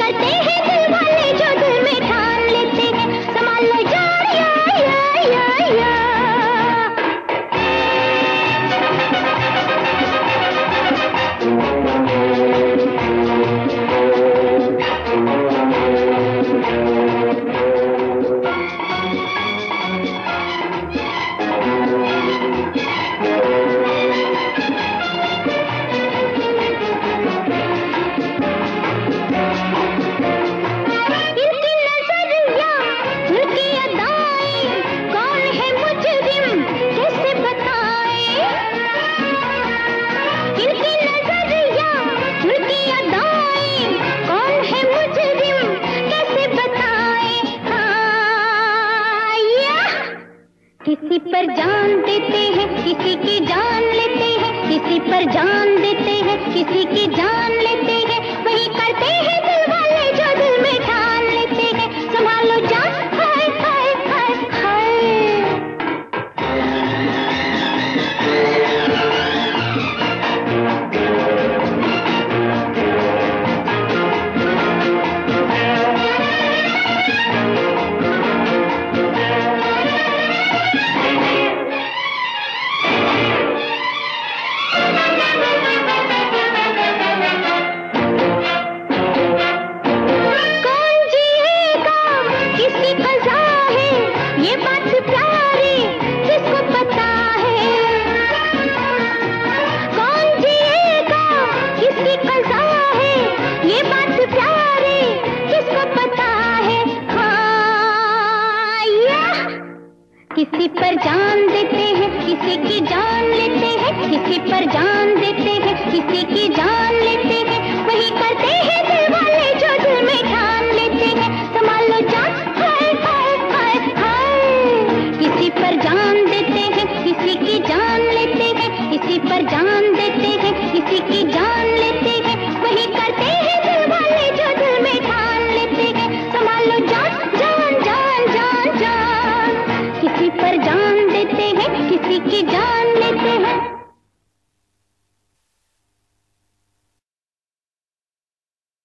करते हैं दिल वाले जो दिल में ठान लेते हैं, संभाल लो यार या या या। किसी पर जान देते हैं, किसी की जान लेते हैं, किसी पर जान देते हैं, किसी की जान लेते हैं, वही करते हैं दिल वाले जो दिल में ठान लेते हैं, संभालो जान हाय हाय हाय हाय। किसी पर जान देते हैं, किसी की जान लेते हैं, किसी पर जान देते हैं,